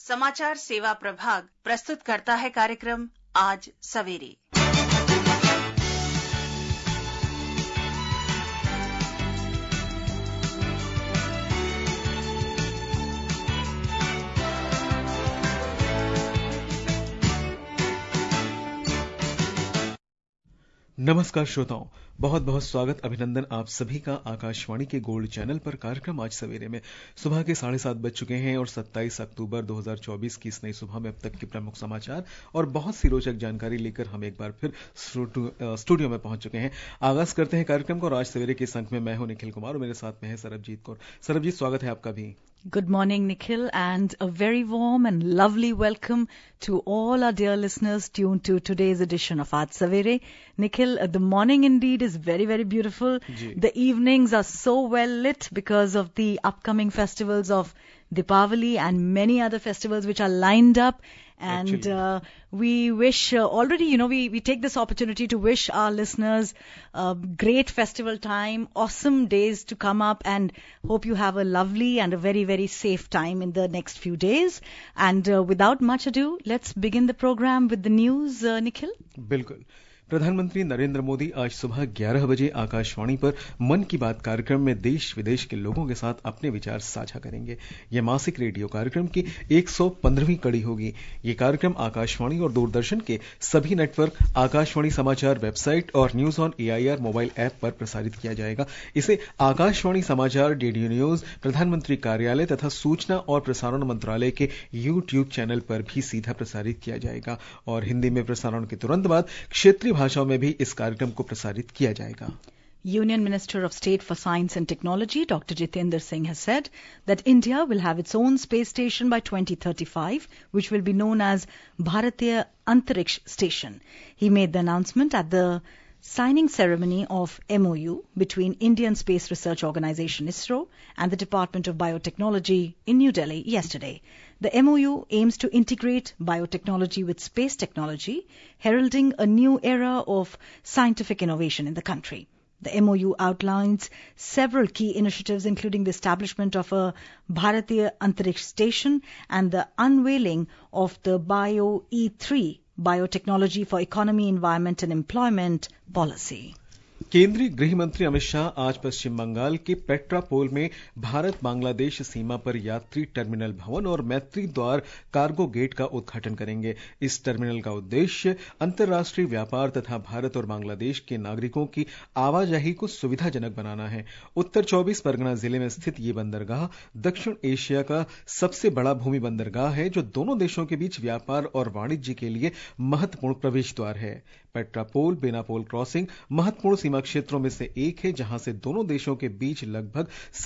समाचार सेवा प्रभाग प्रस्तुत करता है कार्यक्रम आज सवेरे। नमस्कार श्रोताओं, बहुत बहुत स्वागत, अभिनंदन आप सभी का आकाशवाणी के गोल्ड चैनल पर कार्यक्रम आज सवेरे में। सुबह के 7:30 बज चुके हैं और 27 अक्टूबर 2024 की इस नई सुबह में अब तक के प्रमुख समाचार और बहुत सी रोचक जानकारी लेकर हम एक बार फिर स्टूडियो में पहुंच चुके हैं। आगाज करते हैं कार्यक्रम को और आज सवेरे के इस अंक में मैं हूं निखिल कुमार और मेरे साथ में है सरबजीत कौर। सरबजीत, स्वागत है आपका भी। Good morning, Nikhil, and a very warm and lovely welcome to all our dear listeners tuned to today's edition of Aaj Savere. Nikhil, the morning indeed is very, very beautiful. The evenings are so well lit because of the upcoming festivals of Deepavali and many other festivals which are lined up. And we wish already, we take this opportunity to wish our listeners a great festival time, awesome days to come up, and hope you have a lovely and a very, very safe time in the next few days. And without much ado, let's begin the program with the news, Nikhil. बिल्कुल। प्रधानमंत्री नरेंद्र मोदी आज सुबह 11 बजे आकाशवाणी पर मन की बात कार्यक्रम में देश विदेश के लोगों के साथ अपने विचार साझा करेंगे। यह मासिक रेडियो कार्यक्रम की 115वीं कड़ी होगी। ये कार्यक्रम आकाशवाणी और दूरदर्शन के सभी नेटवर्क, आकाशवाणी समाचार वेबसाइट और news on AIR mobile app पर प्रसारित किया जाएगा। इसे आकाशवाणी समाचार, DD न्यूज, प्रधानमंत्री कार्यालय तथा सूचना और प्रसारण मंत्रालय के YouTube चैनल पर भी सीधा प्रसारित किया जाएगा और हिंदी में प्रसारण के तुरंत बाद क्षेत्रीय भाषाओं में भी इस कार्यक्रम को प्रसारित किया जाएगा। Union Minister of State for Science and Technology, Dr. Jitendra Singh, has said that India will have its own space station by 2035, which will be known as Bharatiya Antariksh Station. He made the announcement at the signing ceremony of MOU between Indian Space Research Organisation ISRO and the Department of Biotechnology in New Delhi yesterday. The MOU aims to integrate biotechnology with space technology, heralding a new era of scientific innovation in the country. The MOU outlines several key initiatives, including the establishment of a Bharatiya Antariksh Station and the unveiling of the Bio-E3 Biotechnology for Economy, Environment and Employment policy. केंद्रीय गृह मंत्री अमित शाह आज पश्चिम बंगाल के पेट्रापोल में भारत बांग्लादेश सीमा पर यात्री terminal भवन और मैत्री द्वार कार्गो गेट का उद्घाटन करेंगे। इस टर्मिनल का उद्देश्य अंतर्राष्ट्रीय व्यापार तथा भारत और बांग्लादेश के नागरिकों की आवाजाही को सुविधाजनक बनाना है। उत्तर 24 परगना जिले में स्थित ये बंदरगाह दक्षिण एशिया का सबसे बड़ा भूमि बंदरगाह है, जो दोनों देशों के बीच व्यापार और वाणिज्य के लिए महत्वपूर्ण प्रवेश द्वार है। पेट्रापोल बेनापोल क्रॉसिंग महत्वपूर्ण सीमा क्षेत्रों में से एक है, जहां से दोनों देशों के बीच लगभग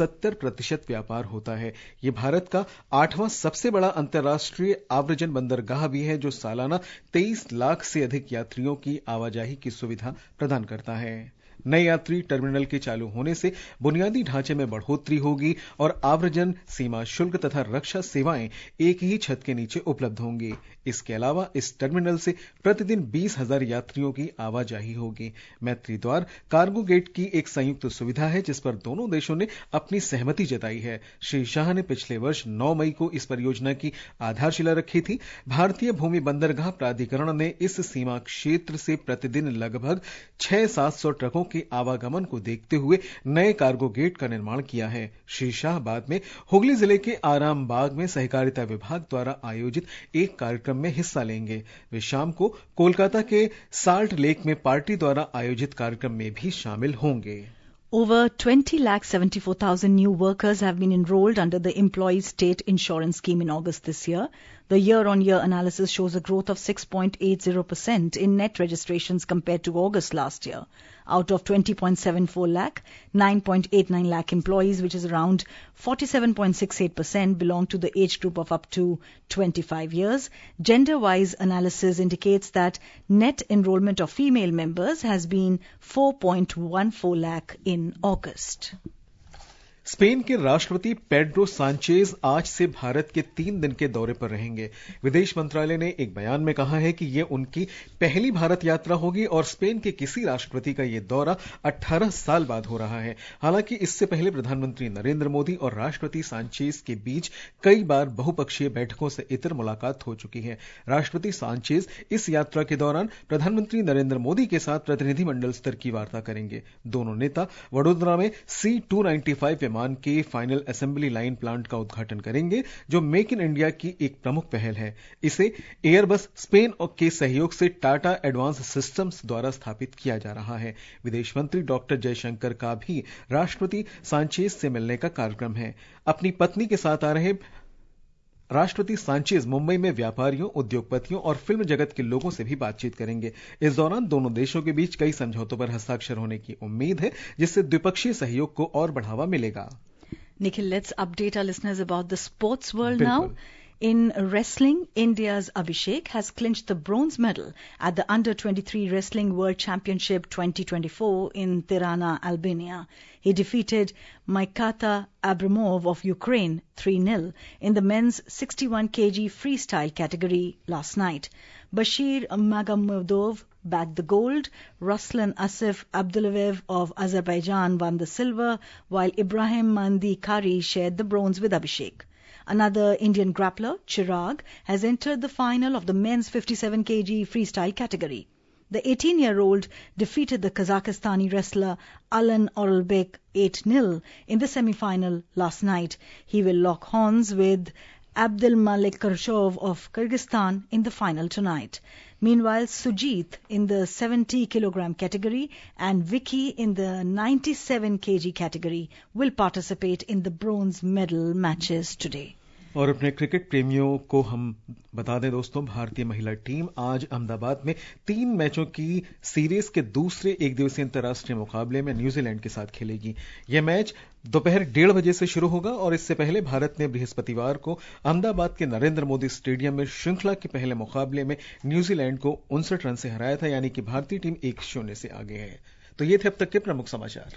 70% व्यापार होता है। ये भारत का 8वां सबसे बड़ा अंतर्राष्ट्रीय आव्रजन बंदरगाह भी है, जो सालाना 23 लाख से अधिक यात्रियों की आवाजाही की सुविधा प्रदान करता है। नए यात्री टर्मिनल के चालू होने से बुनियादी ढांचे में बढ़ोतरी होगी और आव्रजन, सीमा शुल्क तथा रक्षा सेवाएं एक ही छत के नीचे उपलब्ध होंगी। इसके अलावा इस टर्मिनल से प्रतिदिन 20,000 यात्रियों की आवाजाही होगी। मैत्री द्वार कार्गो गेट की एक संयुक्त सुविधा है, जिस पर दोनों देशों ने अपनी सहमति जताई है। श्री शाह ने पिछले वर्ष 9 मई को इस परियोजना की आधारशिला रखी थी। भारतीय भूमि बंदरगाह प्राधिकरण ने इस सीमा क्षेत्र से प्रतिदिन लगभग 600-700 ट्रकों के आवागमन को देखते हुए नए कार्गो गेट का निर्माण किया है। श्री शाह बाद में हुगली जिले के आराम बाग में सहकारिता विभाग द्वारा आयोजित एक कार्यक्रम में हिस्सा लेंगे। वे शाम को कोलकाता के साल्ट लेक में पार्टी द्वारा आयोजित कार्यक्रम में भी शामिल होंगे। Over 20,74,000 new workers have been enrolled under the Employees State Insurance Scheme in August this year. The year-on-year analysis shows a growth of 6.80% in net registrations compared to August last year. Out of 20.74 lakh, 9.89 lakh employees, which is around 47.68%, belong to the age group of up to 25 years. Gender-wise analysis indicates that net enrollment of female members has been 4.14 lakh in August. Spain के राष्ट्रपति Pedro Sanchez आज से भारत के 3 दिन के दौरे पर रहेंगे। विदेश मंत्रालय ने एक बयान में कहा है कि ये उनकी पहली भारत यात्रा होगी और स्पेन के किसी राष्ट्रपति का ये दौरा 18 साल बाद हो रहा है। हालांकि इससे पहले प्रधानमंत्री नरेंद्र मोदी और राष्ट्रपति सांचेज के बीच कई बार बहुपक्षीय बैठकों से इतर मुलाकात हो चुकी है। राष्ट्रपति सांचेज इस यात्रा के दौरान प्रधानमंत्री नरेंद्र मोदी के साथ प्रतिनिधिमंडल स्तर की वार्ता करेंगे। दोनों नेता वडोदरा में C-295 विमान के फाइनल असेंबली लाइन प्लांट का उद्घाटन करेंगे, जो मेक इन इंडिया की एक प्रमुख पहल है। इसे एयरबस स्पेन के सहयोग से टाटा एडवांस सिस्टम्स द्वारा स्थापित किया जा रहा है। विदेश मंत्री डॉक्टर जयशंकर का भी राष्ट्रपति सांचेज से मिलने का कार्यक्रम है। अपनी पत्नी के साथ आ रहे राष्ट्रपति सांचेज मुंबई में व्यापारियों, उद्योगपतियों और फिल्म जगत के लोगों से भी बातचीत करेंगे। इस दौरान दोनों देशों के बीच कई समझौतों पर हस्ताक्षर होने की उम्मीद है, जिससे द्विपक्षीय सहयोग को और बढ़ावा मिलेगा। Nikhil, let's update our listeners about the sports world now. In wrestling, India's Abhishek has clinched the bronze medal at the Under-23 Wrestling World Championship 2024 in Tirana, Albania. He defeated Maikata Abramov of Ukraine 3-0 in the men's 61 kg freestyle category last night. Bashir Magomedov bagged the gold. Ruslan Asif Abdullayev of Azerbaijan won the silver, while Ibrahim Mandi Kari shared the bronze with Abhishek. Another Indian grappler, Chirag, has entered the final of the men's 57 kg freestyle category. The 18-year-old defeated the Kazakhstani wrestler Alan Oralbek 8-0 in the semi-final last night. He will lock horns with Abdulmalik Karshov of Kyrgyzstan in the final tonight. Meanwhile, Sujit in the 70 kg category and Vicky in the 97 kg category will participate in the bronze medal matches today. और अपने cricket प्रेमियों को हम बता दें दोस्तों, भारतीय महिला टीम आज अहमदाबाद में 3 मैचों की सीरीज के दूसरे एक दिवसीय अंतर्राष्ट्रीय मुकाबले में न्यूजीलैंड के साथ खेलेगी। यह मैच दोपहर 1:30 बजे से शुरू होगा और इससे पहले भारत ने बृहस्पतिवार को अहमदाबाद के नरेंद्र मोदी स्टेडियम में श्रृंखला के पहले मुकाबले में न्यूजीलैंड को 59 रन से हराया था, यानी कि भारतीय टीम 1-0 से आगे है। तो ये थे अब तक के प्रमुख समाचार।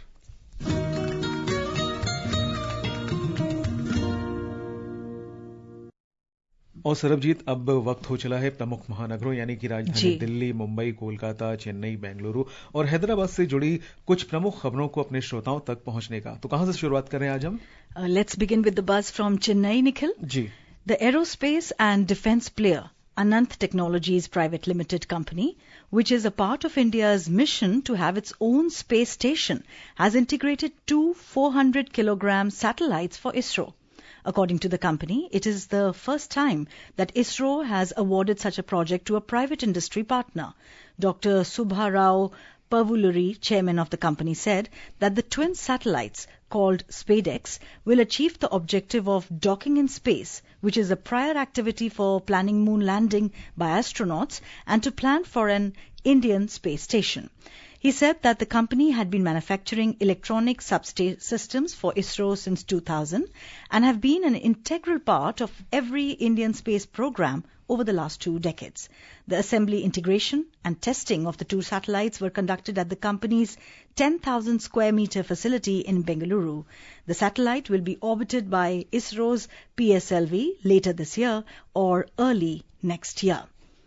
और सरबजीत, अब वक्त हो चला है प्रमुख महानगरों यानी कि राजधानी दिल्ली, मुंबई, कोलकाता, चेन्नई, बेंगलुरु और हैदराबाद से जुड़ी कुछ प्रमुख खबरों को अपने श्रोताओं तक पहुंचने का। तो कहां से शुरुआत करें आज हम? Let's begin with the buzz from Chennai, Nikhil. Ji. The aerospace and defense player Anant Technologies Private Limited Company, which is a part of India's mission to have its own space station, has integrated 2 400-kilogram satellites for ISRO. According to the company, it is the first time that ISRO has awarded such a project to a private industry partner. Dr. Subha Rao Pavuluri, chairman of the company, said that the twin satellites, called SpadeX, will achieve the objective of docking in space, which is a prior activity for planning moon landing by astronauts and to plan for an Indian space station. He said that the company had been manufacturing electronic subsystems for ISRO since 2000 and have been an integral part of every Indian space program over the last 2 decades. The assembly, integration and testing of the 2 satellites were conducted at the company's 10,000 square meter facility in Bengaluru. The satellite will be orbited by ISRO's PSLV later this year or early next year.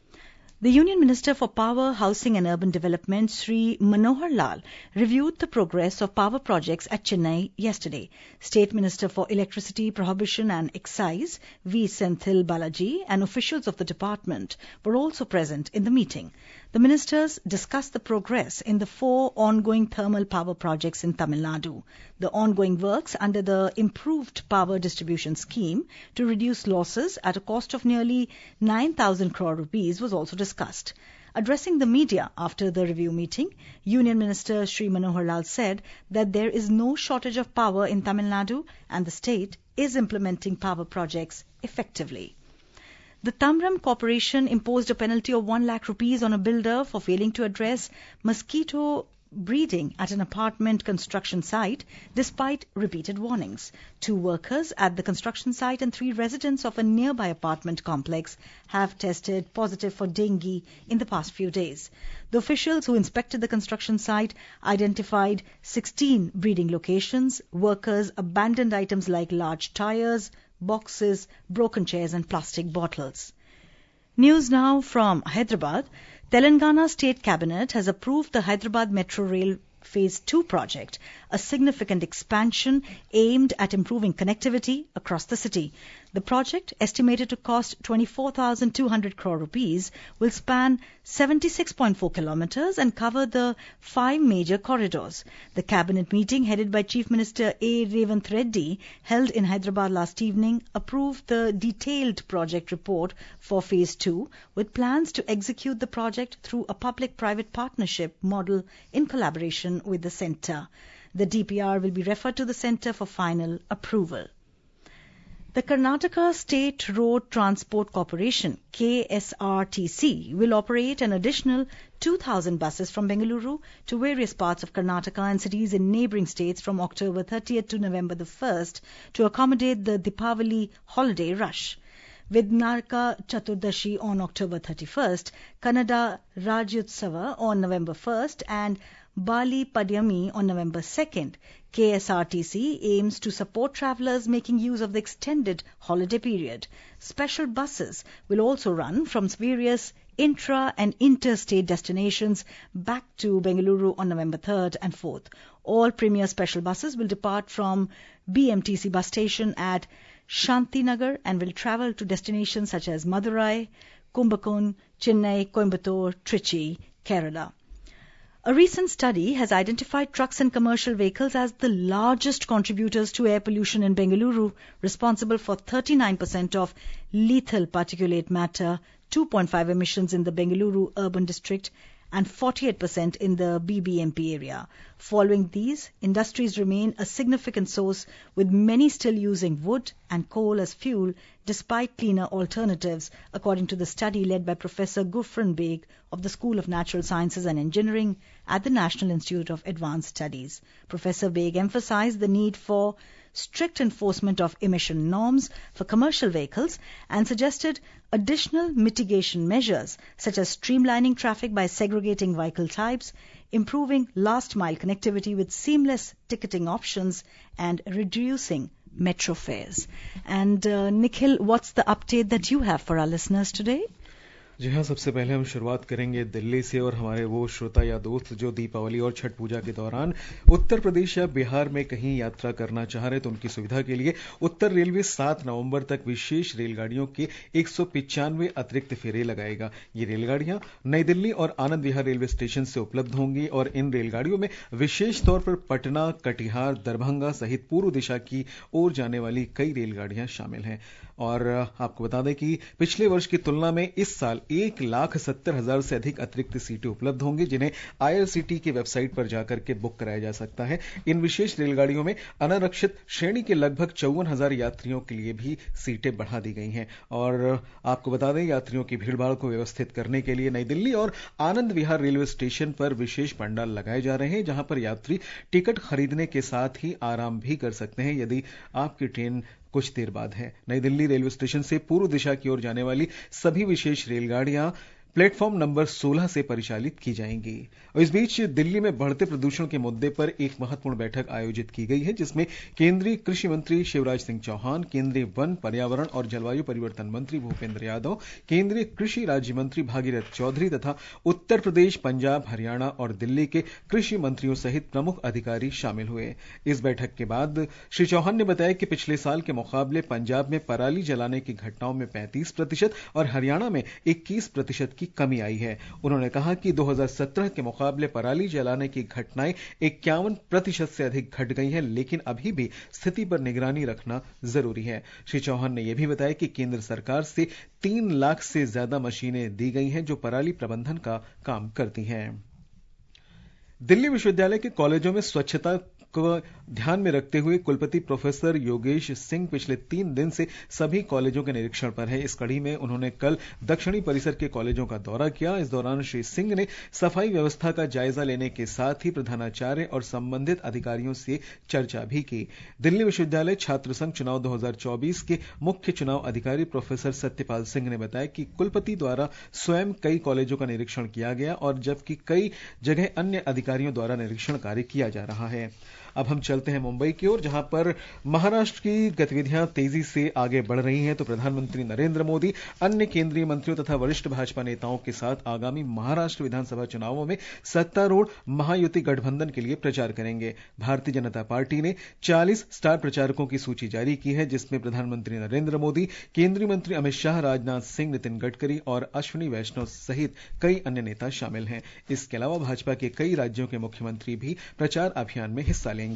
The Union Minister for Power, Housing and Urban Development, Sri Manohar Lal, reviewed the progress of power projects at Chennai yesterday. State Minister for Electricity, Prohibition and Excise, V. Senthil Balaji, and officials of the department were also present in the meeting. The ministers discussed the progress in the 4 ongoing thermal power projects in Tamil Nadu. The ongoing works under the Improved Power Distribution Scheme to reduce losses at a cost of nearly 9,000 crore rupees was also discussed. Addressing the media after the review meeting, Union Minister Sri Manohar Lal said that there is no shortage of power in Tamil Nadu and the state is implementing power projects effectively. The Tamram Corporation imposed a penalty of 1 lakh rupees on a builder for failing to address mosquito breeding at an apartment construction site despite repeated warnings. 2 workers at the construction site and 3 residents of a nearby apartment complex have tested positive for dengue in the past few days. The officials who inspected the construction site identified 16 breeding locations. Workers abandoned items like large tires, boxes, broken chairs and plastic bottles. News now from Hyderabad. Telangana State Cabinet has approved the Hyderabad Metro Rail Phase 2 project, a significant expansion aimed at improving connectivity across the city. The project, estimated to cost 24,200 crore rupees, will span 76.4 kilometers and cover the 5 major corridors. The cabinet meeting, headed by Chief Minister A. Revanth Reddy, held in Hyderabad last evening, approved the detailed project report for Phase 2, with plans to execute the project through a public-private partnership model in collaboration with the centre. The DPR will be referred to the centre for final approval. The Karnataka State Road Transport Corporation, KSRTC, will operate an additional 2,000 buses from Bengaluru to various parts of Karnataka and cities in neighbouring states from October 30th to November the 1st to accommodate the Deepavali holiday rush. With Narka Chaturdashi on October 31st, Kannada Rajyotsava on November 1st and Bali Padyami on November 2nd, KSRTC aims to support travellers making use of the extended holiday period. Special buses will also run from various intra- and interstate destinations back to Bengaluru on November 3rd and 4th. All premier special buses will depart from BMTC bus station at Shantinagar and will travel to destinations such as Madurai, Kumbakonam, Chennai, Coimbatore, Trichy, Kerala. A recent study has identified trucks and commercial vehicles as the largest contributors to air pollution in Bengaluru, responsible for 39% of lethal particulate matter, 2.5 emissions in the Bengaluru urban district, and 48% in the BBMP area. Following these, industries remain a significant source, with many still using wood and coal as fuel despite cleaner alternatives, according to the study led by Professor Gufran Beg of the School of Natural Sciences and Engineering at the National Institute of Advanced Studies. Professor Beg emphasized the need for strict enforcement of emission norms for commercial vehicles and suggested additional mitigation measures such as streamlining traffic by segregating vehicle types, improving last-mile connectivity with seamless ticketing options, and reducing metro fares. And Nikhil, what's the update that you have for our listeners today? जी हाँ, सबसे पहले हम शुरुआत करेंगे दिल्ली से और हमारे वो श्रोता या दोस्त जो दीपावली और छठ पूजा के दौरान उत्तर प्रदेश या बिहार में कहीं यात्रा करना चाह रहे तो उनकी सुविधा के लिए उत्तर रेलवे 7 नवंबर तक विशेष रेलगाड़ियों के 195 अतिरिक्त फेरे लगाएगा। ये रेलगाड़ियां नई दिल्ली और आनंद विहार रेलवे स्टेशन से उपलब्ध होंगी और इन रेलगाड़ियों में विशेष तौर पर पटना, कटिहार, दरभंगा सहित पूर्व दिशा की ओर जाने वाली कई रेलगाड़ियां शामिल हैं। और आपको बता दें कि पिछले वर्ष की तुलना में इस साल 1,70,000 से अधिक अतिरिक्त सीटें उपलब्ध होंगी, जिन्हें आईआरसीटी की वेबसाइट पर जाकर के बुक कराया जा सकता है। इन विशेष रेलगाड़ियों में अनारक्षित श्रेणी के लगभग 54,000 यात्रियों के लिए भी सीटें बढ़ा दी गई हैं। और आपको बता दें, यात्रियों की भीड़भाड़ को व्यवस्थित करने के लिए नई दिल्ली और आनंद विहार रेलवे स्टेशन पर विशेष पंडाल लगाए जा रहे हैं, जहां पर यात्री टिकट खरीदने के साथ ही आराम भी कर सकते हैं यदि आपकी ट्रेन कुछ देर बाद है। नई दिल्ली रेलवे स्टेशन से पूर्व दिशा की ओर जाने वाली सभी विशेष रेलगाड़ियां प्लेटफॉर्म नंबर 16 से परिचालित की जाएंगी। और इस बीच दिल्ली में बढ़ते प्रदूषण के मुद्दे पर एक महत्वपूर्ण बैठक आयोजित की गई है, जिसमें केंद्रीय कृषि मंत्री शिवराज सिंह चौहान, केंद्रीय वन, पर्यावरण और जलवायु परिवर्तन मंत्री भूपेंद्र यादव, केंद्रीय कृषि राज्य मंत्री भागीरथ चौधरी तथा उत्तर प्रदेश, पंजाब, हरियाणा और दिल्ली के कृषि मंत्रियों सहित प्रमुख अधिकारी शामिल हुए। इस बैठक के बाद श्री चौहान ने बताया कि पिछले साल के मुकाबले पंजाब में पराली जलाने की घटनाओं में 35% और हरियाणा में 21% की कमी आई है। उन्होंने कहा कि 2017 के मुकाबले पराली जलाने की घटनाएं 51% से अधिक घट गई हैं, लेकिन अभी भी स्थिति पर निगरानी रखना जरूरी है। श्री चौहान ने यह भी बताया कि केंद्र सरकार से 3 लाख से ज्यादा मशीनें दी गई हैं जो पराली प्रबंधन का काम करती हैं। दिल्ली विश्वविद्यालय के कॉलेजों में स्वच्छता को ध्यान में रखते हुए कुलपति प्रोफेसर योगेश सिंह पिछले 3 दिन से सभी कॉलेजों के निरीक्षण पर हैं। इस कड़ी में उन्होंने कल दक्षिणी परिसर के कॉलेजों का दौरा किया। इस दौरान श्री सिंह ने सफाई व्यवस्था का जायजा लेने के साथ ही प्रधानाचार्य और संबंधित अधिकारियों से चर्चा भी की। दिल्ली विश्वविद्यालय छात्र संघ चुनाव 2024 के मुख्य चुनाव अधिकारी प्रोफेसर सत्यपाल सिंह ने बताया कि कुलपति द्वारा स्वयं कई कॉलेजों का निरीक्षण किया गया और जबकि कई जगह अन्य अधिकारियों द्वारा निरीक्षण कार्य किया जा रहा है। अब हम चलते हैं मुंबई की ओर, जहां पर महाराष्ट्र की गतिविधियां तेजी से आगे बढ़ रही हैं। तो प्रधानमंत्री नरेंद्र मोदी अन्य केंद्रीय मंत्रियों तथा वरिष्ठ भाजपा नेताओं के साथ आगामी महाराष्ट्र विधानसभा चुनावों में सत्तारूढ़ महायुति गठबंधन के लिए प्रचार करेंगे। भारतीय जनता पार्टी ने 40 स्टार प्रचारकों की सूची जारी की है, जिसमें प्रधानमंत्री नरेंद्र मोदी, केंद्रीय मंत्री अमित शाह, राजनाथ सिंह, नितिन गडकरी और अश्विनी वैष्णव सहित कई अन्य नेता शामिल हैं। इसके अलावा भाजपा के कई राज्यों के मुख्यमंत्री भी प्रचार अभियान में हिस्सा लेंगे।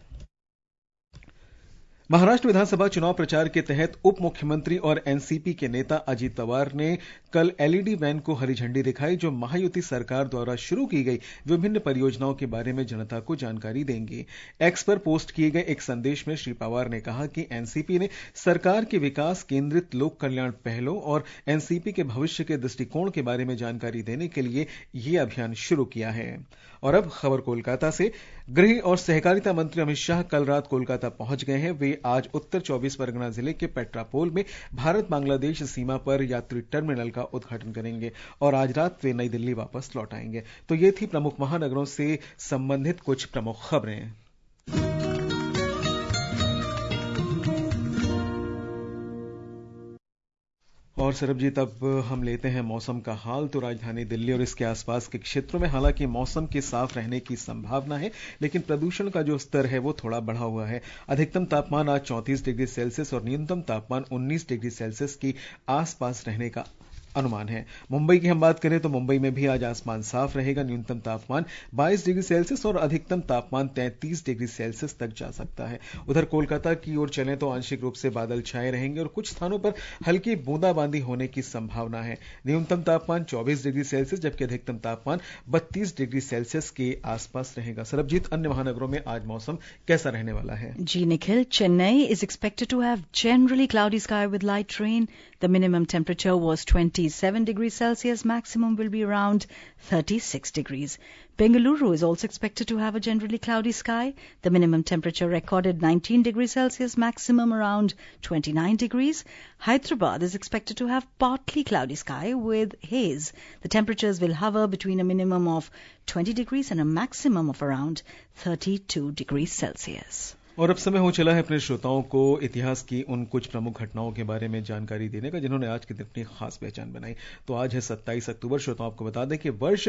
महाराष्ट्र विधानसभा चुनाव प्रचार के तहत उप मुख्यमंत्री और एनसीपी के नेता अजीत पवार ने कल एलईडी वैन को हरी झंडी दिखाई, जो महायुति सरकार द्वारा शुरू की गई विभिन्न परियोजनाओं के बारे में जनता को जानकारी देंगी। एक्स पर पोस्ट किए गए एक संदेश में श्री पवार ने कहा कि एनसीपी ने सरकार के विकास केंद्रित लोक कल्याण पहलों और एनसीपी के भविष्य के दृष्टिकोण के बारे में जानकारी देने के लिए यह अभियान शुरू किया है। और अब खबर कोलकाता से। गृह और सहकारिता मंत्री अमित शाह कल रात कोलकाता पहुंच गए हैं। वे आज उत्तर 24 परगना जिले के पेट्रापोल में भारत बांग्लादेश सीमा पर यात्री टर्मिनल का उद्घाटन करेंगे और आज रात वे नई दिल्ली वापस लौट आएंगे। तो ये थी प्रमुख महानगरों से संबंधित कुछ प्रमुख खबरें। और सरबजीत, अब हम लेते हैं मौसम का हाल। तो राजधानी दिल्ली और इसके आसपास के क्षेत्रों में हालांकि मौसम के साफ रहने की संभावना है, लेकिन प्रदूषण का जो स्तर है वो थोड़ा बढ़ा हुआ है। अधिकतम तापमान आज 34 डिग्री सेल्सियस और न्यूनतम तापमान 19 डिग्री सेल्सियस के आसपास रहने का अनुमान है। मुंबई की हम बात करें तो मुंबई में भी आज आसमान साफ रहेगा। न्यूनतम तापमान 22 डिग्री सेल्सियस और अधिकतम तापमान 33 डिग्री सेल्सियस तक जा सकता है। उधर कोलकाता की ओर चलें तो आंशिक रूप से बादल छाए रहेंगे और कुछ स्थानों पर हल्की बूंदाबांदी होने की संभावना है। न्यूनतम तापमान 24 डिग्री सेल्सियस जबकि अधिकतम तापमान 32 डिग्री सेल्सियस के आसपास रहेगा। सरबजीत, अन्य महानगरों में आज मौसम कैसा रहने वाला है? जी Nikhil, Chennai is expected to have generally cloudy sky with light rain. The minimum temperature was 27 degrees Celsius, maximum will be around 36 degrees. Bengaluru is also expected to have a generally cloudy sky. The minimum temperature recorded 19 degrees Celsius, maximum around 29 degrees. Hyderabad is expected to have partly cloudy sky with haze. The temperatures will hover between a minimum of 20 degrees and a maximum of around 32 degrees Celsius. और अब समय हो चला है अपने श्रोताओं को इतिहास की उन कुछ प्रमुख घटनाओं के बारे में जानकारी देने का जिन्होंने आज के दिन अपनी खास पहचान बनाई। तो आज है 27 अक्टूबर। श्रोताओं आपको बता दें कि वर्ष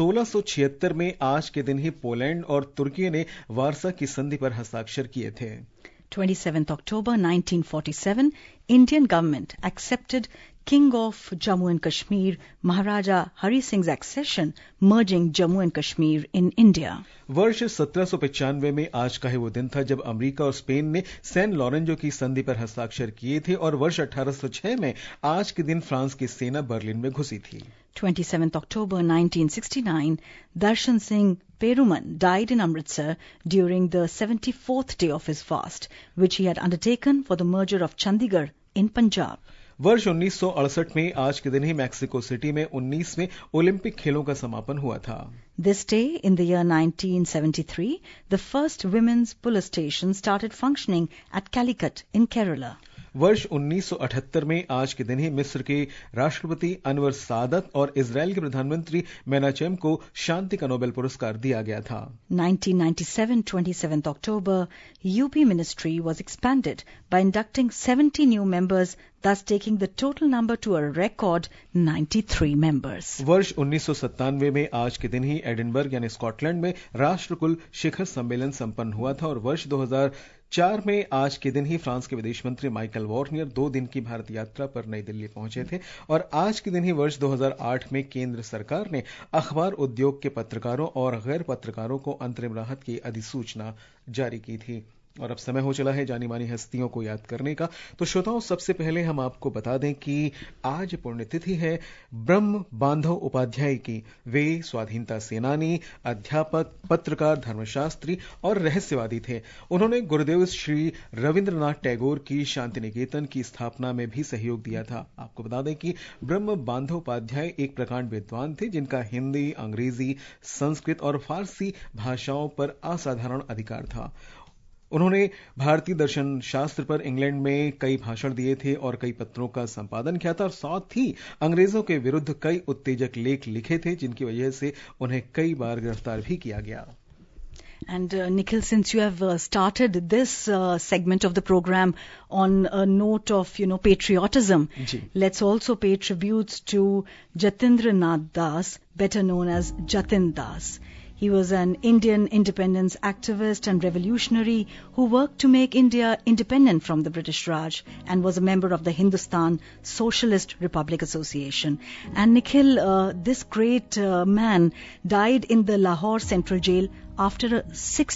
1676 में आज के दिन ही पोलैंड और तुर्की ने वार्सा की संधि पर हस्ताक्षर किए थे। 27th October 1947, Indian government accepted King of Jammu and Kashmir, Maharaja Hari Singh's accession, merging Jammu and Kashmir in India. वर्ष 1795 में आज का ही वो दिन था जब अमेरिका और स्पेन ने सैन लॉरेंजो की संधि पर हस्ताक्षर किए थे और वर्ष 1806 में आज के दिन फ्रांस की सेना बर्लिन में घुसी थी। 27th October 1969, Darshan Singh Perumal died in Amritsar during the 74th day of his fast, which he had undertaken for the merger of Chandigarh in Punjab. वर्ष 1968 में आज के दिन ही मैक्सिको सिटी में 19वें ओलंपिक खेलों का समापन हुआ था। This day in the year 1973, the first women's police station started functioning at Calicut in Kerala. वर्ष 1978 में आज के दिन ही मिस्र के राष्ट्रपति अनवर सादत और इजरायल के प्रधानमंत्री मेनाचेम को शांति का नोबेल पुरस्कार दिया गया था। 1997, 27th October, UP Ministry was expanded by inducting 70 new members, thus taking the total number to a record 93 members. वर्ष 1997 में आज के दिन ही एडिनबर्ग यानी स्कॉटलैंड में राष्ट्रकुल शिखर सम्मेलन संपन्न हुआ था और वर्ष 2004 में आज के दिन ही फ्रांस के विदेश मंत्री माइकल वॉर्नियर 2 दिन की भारत यात्रा पर नई दिल्ली पहुंचे थे और आज के दिन ही वर्ष 2008 में केंद्र सरकार ने अखबार उद्योग के पत्रकारों और गैर पत्रकारों को अंतरिम राहत की अधिसूचना जारी की थी। और अब समय हो चला है जानी मानी हस्तियों को याद करने का। तो श्रोताओं, सबसे पहले हम आपको बता दें कि आज पुण्यतिथि है ब्रह्म बांधव उपाध्याय की। वे स्वाधीनता सेनानी, अध्यापक, पत्रकार, धर्मशास्त्री और रहस्यवादी थे। उन्होंने गुरुदेव श्री रविंद्रनाथ टैगोर की शांति निकेतन की स्थापना में भी सहयोग दिया था। आपको बता दें कि ब्रह्म बांधव उपाध्याय एक प्रकांड विद्वान थे जिनका हिंदी, अंग्रेजी, संस्कृत और फारसी भाषाओं पर असाधारण अधिकार था। उन्होंने भारतीय दर्शन शास्त्र पर इंग्लैंड में कई भाषण दिए थे और कई पत्रों का संपादन किया था और साथ ही अंग्रेजों के विरुद्ध कई उत्तेजक लेख लिखे थे जिनकी वजह से उन्हें कई बार गिरफ्तार भी किया गया। And Nikhil, since you have started this segment of the program on a note of, patriotism, let's also pay tributes to Jatindranath Das, better known as Jatin Das. He was an Indian independence activist and revolutionary who worked to make India independent from the British Raj and was a member of the Hindustan Socialist Republic Association. And Nikhil, this great man died in the Lahore Central Jail after a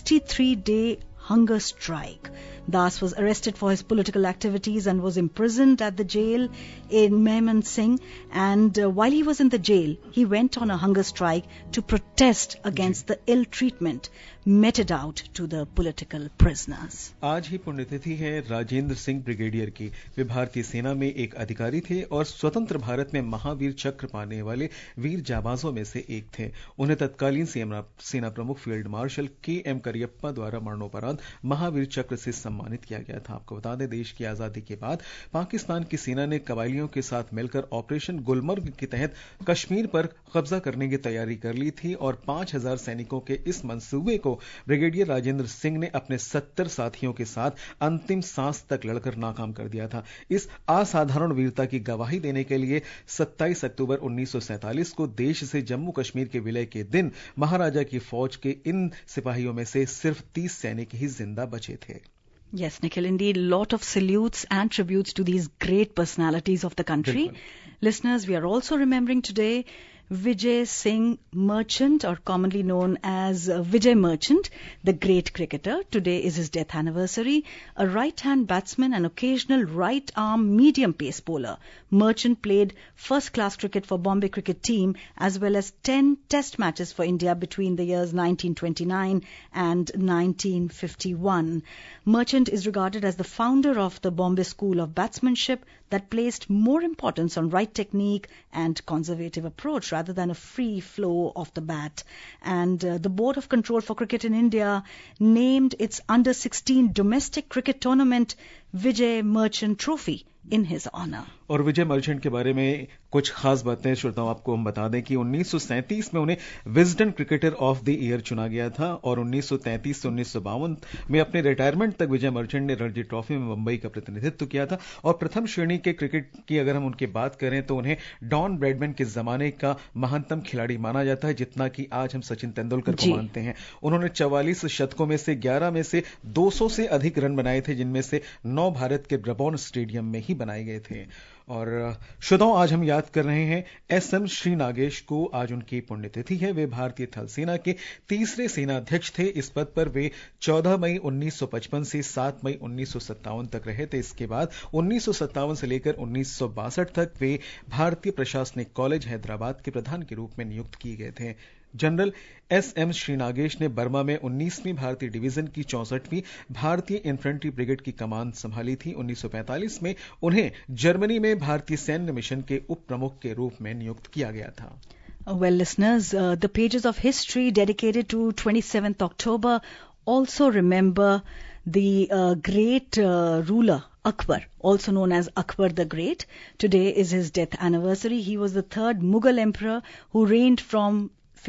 63-day hunger strike. Das was arrested for his political activities and was imprisoned at the jail in Mehman Singh. And while he was in the jail, he went on a hunger strike to protest against the ill treatment meted out to the political prisoners. आज ही पुण्यतिथि है Rajendra Singh brigadier की। वे भारतीय सेना में एक अधिकारी थे और स्वतंत्र भारत में महावीर चक्र पाने वाले वीर जाबाजों में से एक थे। उन्हें तत्कालीन सेना प्रमुख फील्ड मार्शल के.एम. करियप्पा द्वारा मरणोपरांत महावीर चक्र से सम्मानित किया गया था। आपको बता दें, देश की आजादी के बाद पाकिस्तान की सेना ने कबायलियों के साथ मिलकर ऑपरेशन गुलमर्ग के तहत कश्मीर पर कब्जा करने की तैयारी कर ली थी और 5000 सैनिकों के इस मंसूबे को ब्रिगेडियर राजेंद्र सिंह ने अपने 70 साथियों के साथ अंतिम सांस तक लड़कर नाकाम कर दिया था। इस असाधारण वीरता की गवाही देने के लिए 27 अक्टूबर 1947 को देश से जम्मू कश्मीर के विलय के दिन महाराजा की फौज के इन सिपाहियों में से सिर्फ 30 सैनिक ही जिंदा बचे थे। Yes, Nikhil, indeed, lot of salutes and tributes to these great personalities of the country. Listeners, we are also remembering today Vijay Singh Merchant, or commonly known as Vijay Merchant, the great cricketer. Today is his death anniversary. A right-hand batsman and occasional right-arm medium pace bowler, Merchant played first-class cricket for Bombay cricket team as well as 10 test matches for India between the years 1929 and 1951. Merchant is regarded as the founder of the Bombay School of Batsmanship that placed more importance on right technique and conservative approach rather than a free flow of the bat. And the Board of Control for Cricket in India named its under-16 domestic cricket tournament Vijay Merchant Trophy in his honor. और विजय मर्चेंट के बारे में कुछ खास बातें श्रोताओं आपको हम बता दें कि 1937 में उन्हें Wisden cricketer of the year चुना गया था और 1933 से 1952 में अपने रिटायरमेंट तक विजय मर्चेंट ने रणजी ट्रॉफी में मुंबई का प्रतिनिधित्व किया था। और प्रथम श्रेणी के क्रिकेट की अगर हम उनकी बात करें तो उन्हें डॉन ब्रैडमैन के जमाने का महानतम खिलाड़ी माना जाता है, जितना कि आज हम सचिन तेंदुलकर को मानते हैं। उन्होंने 44 शतकों में से 11 में से 200 से अधिक रन बनाए थे, जिनमें से 9 भारत के ब्रबॉर्न स्टेडियम में ही बनाए गए थे। और श्रोताओं, आज हम याद कर रहे हैं एस.एम. श्री नागेश को। आज उनकी पुण्यतिथि है। वे भारतीय थल सेना के तीसरे सेनाध्यक्ष थे। इस पद पर वे 14 मई 1955 से 7 मई 1957 तक रहे थे। इसके बाद 1957 से लेकर 1962 तक वे भारतीय प्रशासनिक कॉलेज हैदराबाद के प्रधान के रूप में नियुक्त किए गए थे। General SM. श्री नागेश ने बर्मा में 19वीं भारतीय डिवीजन की 64वीं भारतीय इन्फेंट्री ब्रिगेड की कमान संभाली थी। 1945 में उन्हें जर्मनी में भारतीय सैन्य मिशन के उप प्रमुख के रूप में नियुक्त किया गया था। Well, listeners, the pages of history dedicated to 27th October also remember the great ruler Akbar, also known as Akbar the Great. Today is his death anniversary. He was the third Mughal emperor who reigned from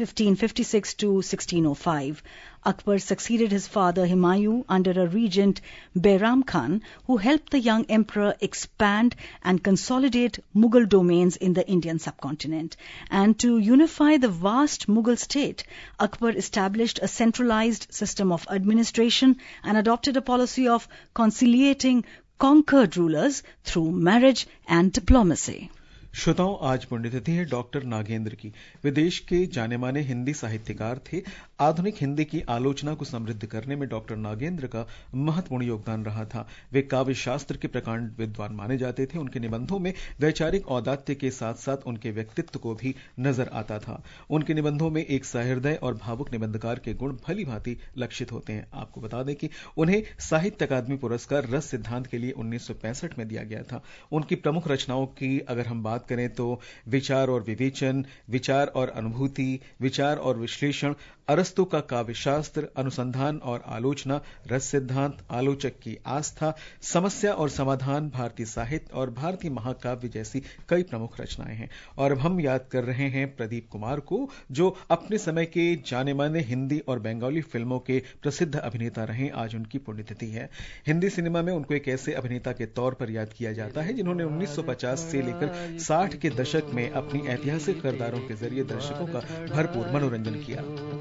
1556 to 1605. Akbar succeeded his father Humayun under a regent Behram Khan, who helped the young emperor expand and consolidate Mughal domains in the Indian subcontinent. And to unify the vast Mughal state, Akbar established a centralized system of administration and adopted a policy of conciliating conquered rulers through marriage and diplomacy. श्रोताओं, आज पुण्यतिथि है doctor Nagendra की। वे देश के जाने माने हिंदी साहित्यकार थे। आधुनिक हिंदी की आलोचना को समृद्ध करने में डॉक्टर नागेंद्र का महत्वपूर्ण योगदान रहा था। वे काव्य शास्त्र के प्रकांड विद्वान माने जाते थे। उनके निबंधों में वैचारिक औदात्य के साथ साथ उनके व्यक्तित्व को भी नजर आता था। उनके निबंधों में एक सहृदय और भावुक निबंधकार के गुण भली भांति लक्षित होते हैं। आपको बता दें कि उन्हें साहित्य अकादमी पुरस्कार रस सिद्धांत के लिए 1965 में दिया गया था। उनकी प्रमुख रचनाओं की अगर हम बात करें तो विचार और विवेचन, विचार और अनुभूति, विचार और विश्लेषण, अरस्तु का काव्यशास्त्र, अनुसंधान और आलोचना, रस सिद्धांत, आलोचक की आस्था, समस्या और समाधान, भारतीय साहित्य और भारतीय महाकाव्य जैसी कई प्रमुख रचनाएं हैं। और अब हम याद कर रहे हैं प्रदीप कुमार को, जो अपने समय के जाने माने हिंदी और बंगाली फिल्मों के प्रसिद्ध अभिनेता रहे। आज उनकी पुण्यतिथि है। हिंदी सिनेमा में उनको एक ऐसे अभिनेता के तौर पर याद किया जाता है जिन्होंने 1950 से लेकर 60 के दशक में अपनी ऐतिहासिक किरदारों के जरिए दर्शकों का भरपूर मनोरंजन किया।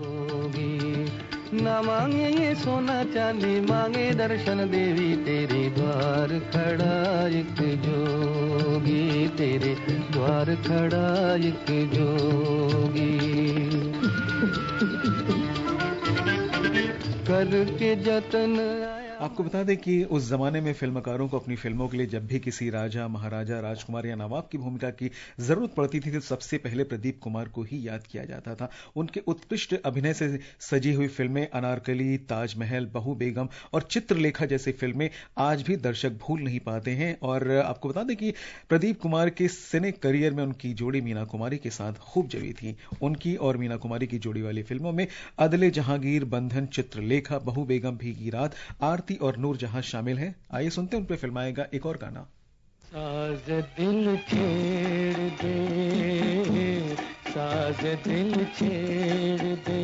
ना मांगे ये सोना चांदी, मांगे दर्शन देवी, तेरे द्वार खड़ा एक जोगी, तेरे द्वार खड़ा एक जोगी। करके जतन आपको बता दें कि उस जमाने में फिल्मकारों को अपनी फिल्मों के लिए जब भी किसी राजा, महाराजा, राजकुमार या नवाब की भूमिका की जरूरत पड़ती थी तो सबसे पहले प्रदीप कुमार को ही याद किया जाता था। उनके उत्कृष्ट अभिनय से सजी हुई फिल्में अनारकली, ताजमहल, बहू बेगम और चित्रलेखा जैसी फिल्में आज भी दर्शक भूल नहीं पाते हैं। और आपको बता दें कि प्रदीप कुमार के सिने करियर में उनकी जोड़ी मीना कुमारी के साथ खूब जमी थी। उनकी और मीना कुमारी की जोड़ी वाली फिल्मों में अदले जहांगीर, बंधन, चित्रलेखा, बहू बेगम, भीगी रात, आरती और नूर जहां शामिल हैं। आइए सुनते हैं उन पे फिल्माएगा एक और गाना। साज दिल छेड़ दे, साज दिल छेड़ दे,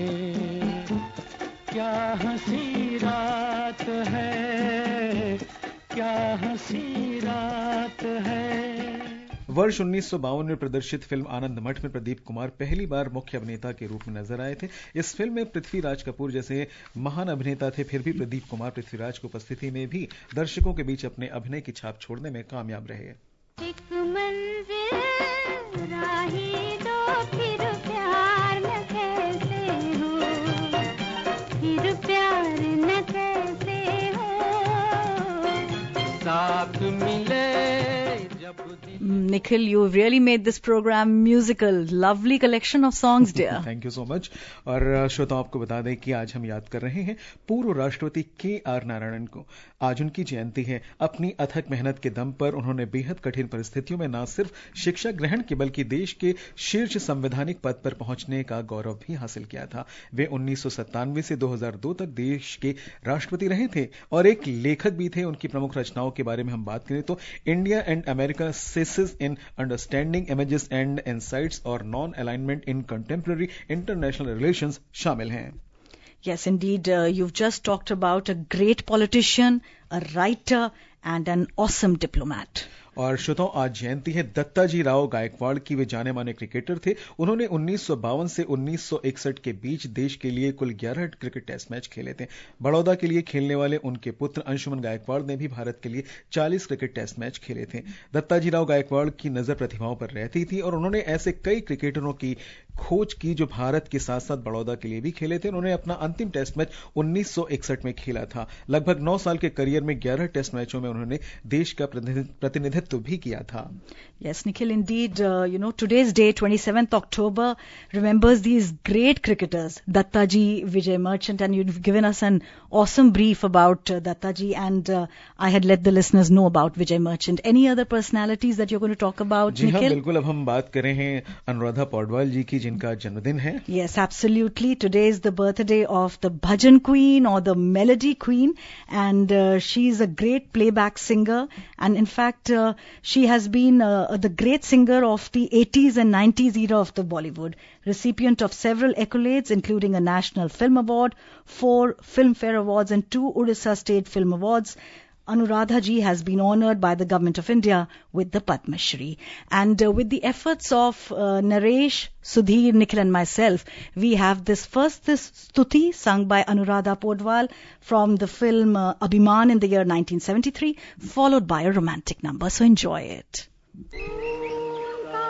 क्या हंसी रात है, क्या हंसी रात है। वर्ष 1952 में प्रदर्शित फिल्म आनंद मठ में प्रदीप कुमार पहली बार मुख्य अभिनेता के रूप में नजर आए थे। इस फिल्म में पृथ्वीराज कपूर जैसे महान अभिनेता थे, फिर भी प्रदीप कुमार पृथ्वीराज की उपस्थिति में भी दर्शकों के बीच अपने अभिनय की छाप छोड़ने में कामयाब रहे। एक मंजिल राही दो, फिर प्यार न कैसे हो, फिर प्यार न कैसे हो, साथ मिले। Nikhil, you've really made this program musical. Lovely collection of songs, dear. Thank you so much. और श्रोताओं, आपको बता दें कि आज हम याद कर रहे हैं पूर्व राष्ट्रपति के.आर. नारायणन को। आज उनकी जयंती है। अपनी अथक मेहनत के दम पर उन्होंने बेहद कठिन परिस्थितियों में न सिर्फ शिक्षा ग्रहण की बल्कि देश के शीर्ष संवैधानिक पद पर पहुंचने का गौरव भी हासिल किया था। वे 1997 से 2002 तक देश के राष्ट्रपति रहे थे और एक लेखक भी थे। उनकी प्रमुख रचनाओं के बारे में हम बात करें तो इंडिया एंड अमेरिका सेसेस in understanding images and insights और non alignment in contemporary international relations शामिल हैं। Yes, indeed. You've just talked about a great politician, a writer, and an awesome diplomat. और श्रोताओं, आज जयंती है दत्ताजी राव गायकवाड़ की। वे जाने माने क्रिकेटर थे। उन्होंने 1952 से 1961 के बीच देश के लिए कुल 11 क्रिकेट टेस्ट मैच खेले थे। बड़ौदा के लिए खेलने वाले उनके पुत्र अंशुमन गायकवाड़ ने भी भारत के लिए 40 क्रिकेट टेस्ट मैच खेले थे। दत्ताजी राव गायकवाड़ की नजर प्रतिभाओं पर रहती थी और उन्होंने ऐसे कई क्रिकेटरों की खोज की जो भारत के साथ साथ बड़ौदा के लिए भी खेले थे। उन्होंने अपना अंतिम टेस्ट मैच 1961 में खेला था। लगभग 9 साल के करियर में 11 टेस्ट मैचों में उन्होंने देश का प्रतिनिधित्व भी किया था। Yes, Nikhil, indeed, today's day, 27th October, remembers these great cricketers, Dattaji, Vijay Merchant, and you've given us an awesome brief about Dattaji, and I had let the listeners know about Vijay Merchant. Any other personalities that you're going to talk about, ji Nikhil? हाँ, बिल्कुल। अब हम बात कर रहे हैं अनुराधा पौडवाल जी की, जिनका जन्मदिन है। Yes, absolutely. Today is the birthday of the Bhajan Queen or the Melody Queen, and she's a great playback singer, and in fact, she has been the great singer of the 80s and 90s era of the Bollywood, recipient of several accolades including a National Film Award, 4 Filmfare Awards and 2 Odisha State Film Awards. Anuradha ji has been honoured by the Government of India with the Padma Shri. And with the efforts of Naresh, Sudhir, Nikhil and myself, we have this Stuti sung by Anuradha Podwal from the film Abhiman in the year 1973, followed by a romantic number. So enjoy it.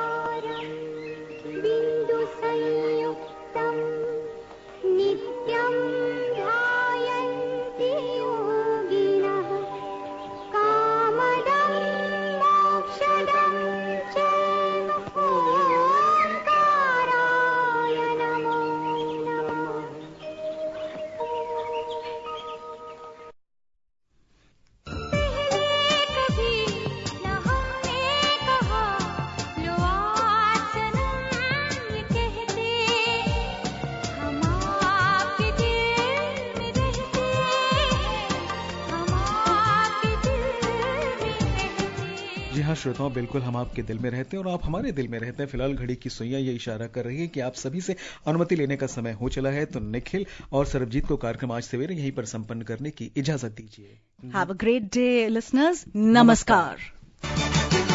हाँ श्रोताओं, बिल्कुल हम आपके दिल में रहते हैं और आप हमारे दिल में रहते हैं। फिलहाल घड़ी की सुइयां ये इशारा कर रही है कि आप सभी से अनुमति लेने का समय हो चला है, तो निखिल और सरबजीत को कार्यक्रम आज सवेरे यहीं पर संपन्न करने की इजाजत दीजिए। Have a great day, listeners. Namaskar.